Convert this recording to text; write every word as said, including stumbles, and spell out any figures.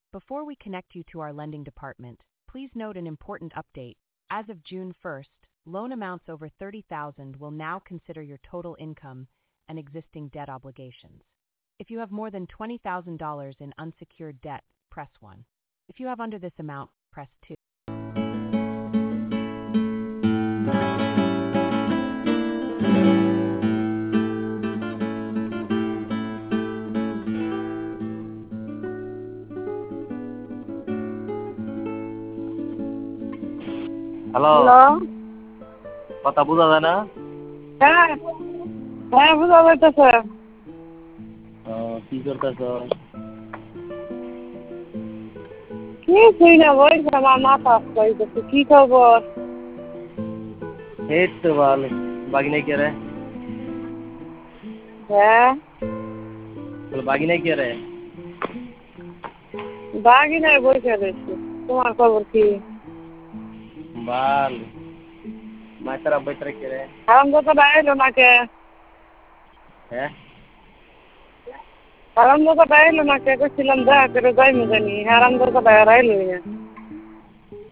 Before we connect you to our lending department, please note an important update. As of June first, loan amounts over thirty thousand dollars will now consider your total income and existing debt obligations. If you have more than twenty thousand dollars in unsecured debt, press one. If you have under this amount, press two. Hello, hello. কথা বোঝা যায় না? হ্যাঁ, হ্যাঁ বোঝা যাইতেছে। ও, কি করতেছ? কিছুই না, বলছি আমার মাথা আসতেছে। কি খবর? এই তো ভালো। বাগিনা কে রে? হ্যাঁ, বাগিনা কে রে? বাগি নাই, বসে রয়েছি। তোমার খবর কি? ভালো। মাইতারা বইতারা কে রে? হারামজাদা এলো না কে? হ্যাঁ? হারামজাদা এলো না কে? কইছিলাম দেখা করে যাইমু জানি। হারামজাদা এলো না।